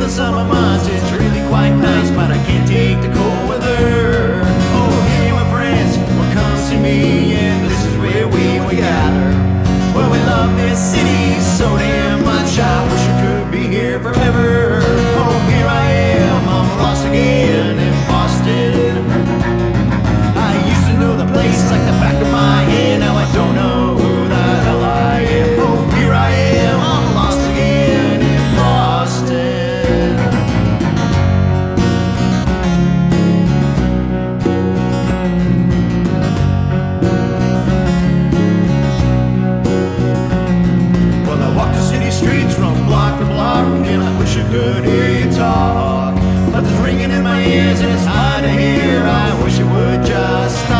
the summer months, it's really quite nice, but I can't take the cold weather. Oh, hey, my friends, well, come see me, and this is where we gather. Well, we love this city so damn much, I wish I could be here forever. Oh, here I am, I'm lost again in Boston. I used to know the place like the back of my head, now I don't know who the hell I am. Oh, here I am, I'm lost again in Boston. Well, I walk the city streets from block to block, and I wish I could hear you talk, but there's ringing in my ears and it's hard to hear. I wish it would just stop.